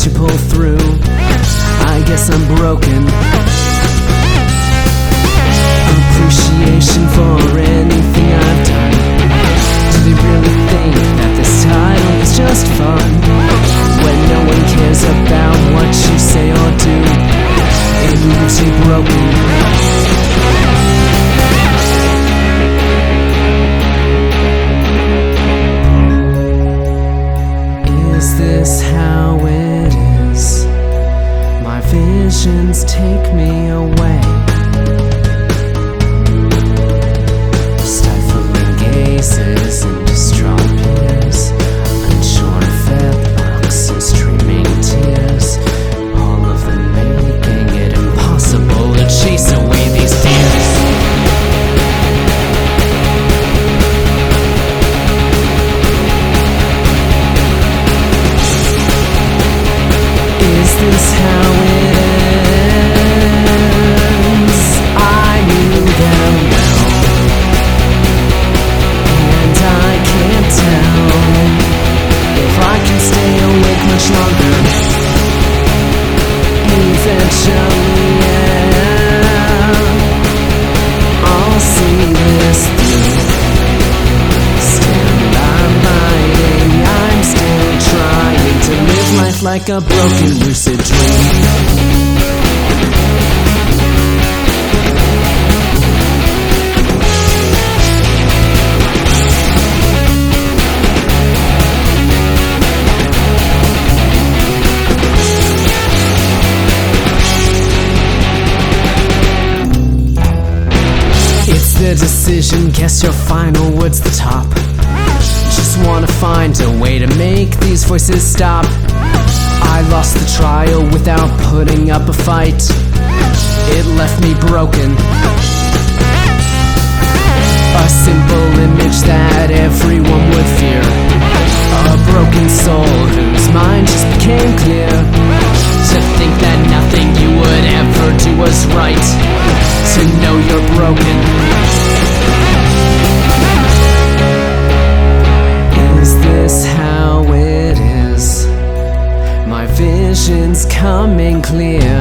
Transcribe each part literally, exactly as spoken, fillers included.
you pull through. I guess I'm broken. Appreciation for anything I've done. Do they really think that this title is just fun? When no one cares about what you say or do, it leaves you broken. Is this how it is? My visions take me away. Stifling gazes and distraught peers, unshorn fed locks and streaming tears, all of them making it impossible to chase away these fears. Is this how it ends? I knew them well, and I can't tell if I can stay awake much longer. Eventually, yeah, I'll see this through. Stand by my aim, I'm still trying to live life like a broken lucid dream. It's the decision, guess your final word's the top. Just wanna find a way to make these voices stop. I lost the trial without putting up a fight. It left me broken. A simple image that everyone would fear. A broken soul whose mind just became clear. To think that nothing you would ever do was right. To know you're broken. Is this how it is? My vision's coming clear.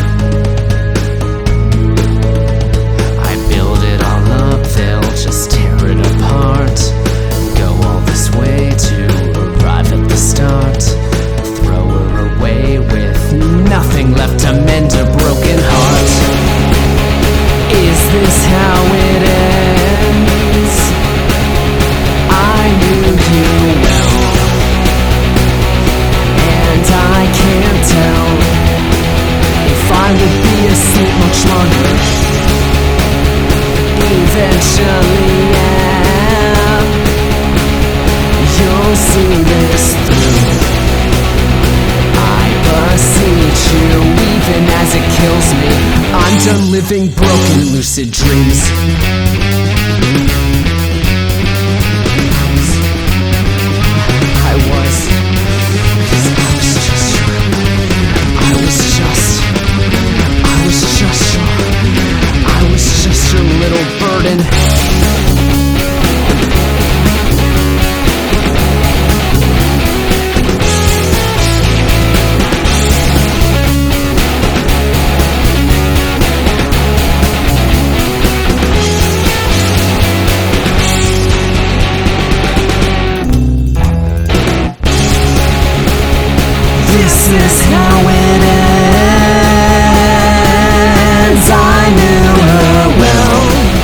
I build it all up, they'll just tear it apart. Go all this way to arrive at the start. Throw her away with nothing left to mend a broken heart. Is this how it ends? I knew you well, and I can't tell if I would be asleep much longer. Eventually, yeah, you'll see this through. I beseech you, even as it kills me, I'm done living broken lucid dreams. I was, I was just, I was just, I was just, I was just your little burden. This is how it ends. I knew her well,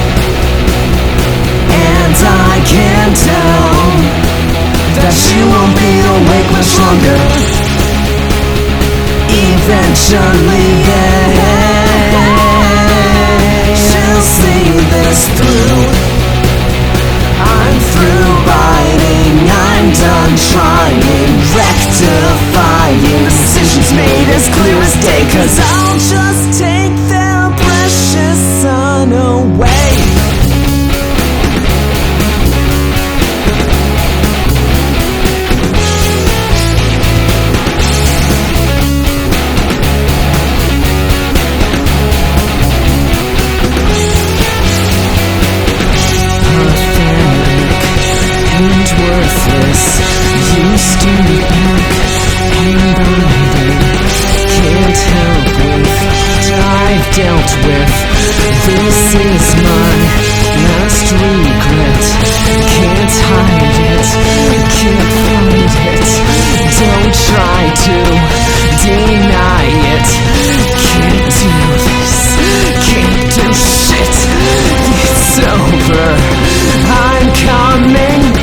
and I can tell that she won't be awake much longer. Eventually, yeah, she'll see this through. I'm through biting, I'm done trying, rectifying. Decisions made as clear as day, 'cause I'll just take their precious sun away. Worthless, used to be back, and believing run.